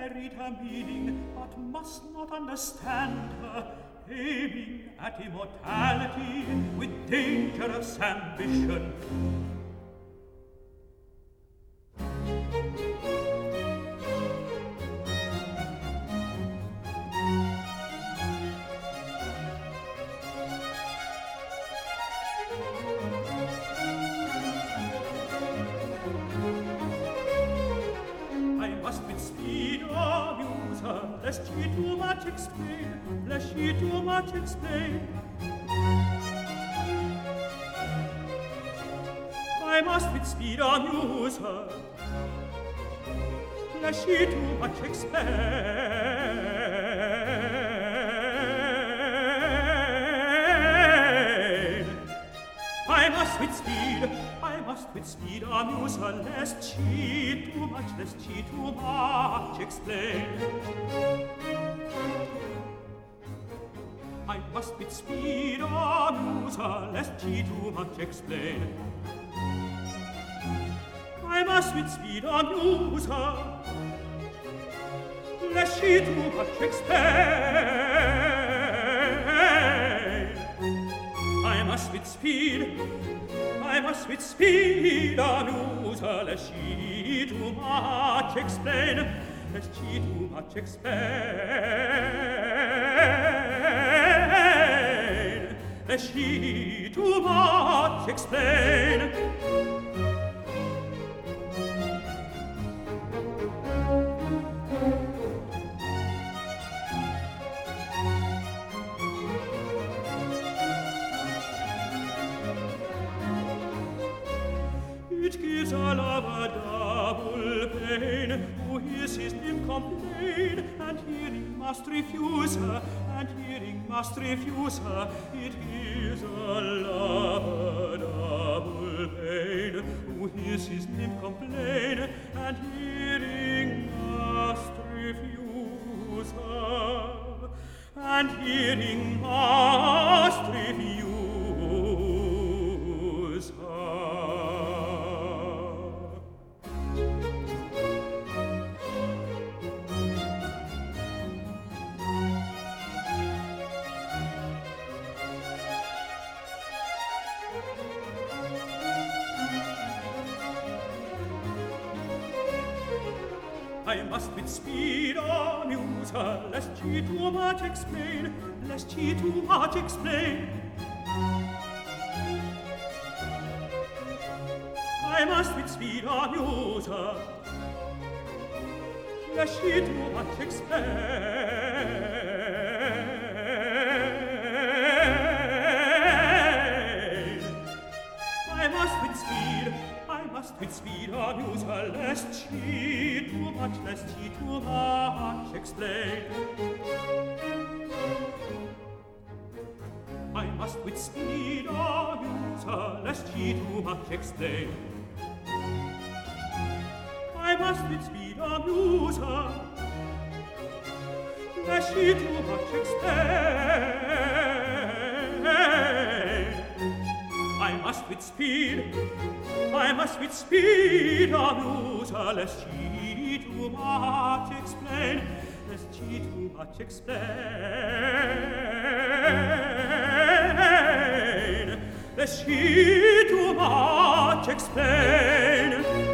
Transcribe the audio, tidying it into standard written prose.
I read her meaning, but must not understand her, aiming at immortality with dangerous ambition. Lest she too much explain, lest she too much explain. I must with speed amuse her, lest she too much explain. I must with speed amuse her, lest she too much explain. I must with speed amuse her, lest she too much explain. I must with speed amuse her, lest she too much explain. I must with speed amuse her, lest she too much explain, lest she too much explain, lest she too much explain. It gives a lover double pain, who hears his nymph complain, and hearing must refuse her, and hearing must refuse her. It gives a lover double pain, who hears his nymph complain, and hearing must refuse her, and hearing must refuse her. I must with speed amuse her, lest she too much explain, lest she too much explain. I must with speed amuse her, lest she too much explain. I must with speed amuse her, lest she too much explain. I must with speed amuse her, lest she too much explain. I must with speed amuse her, lest she too much explain. I must with speed amuse her, lest she too much explain, lest she too much explain, lest she too much explain.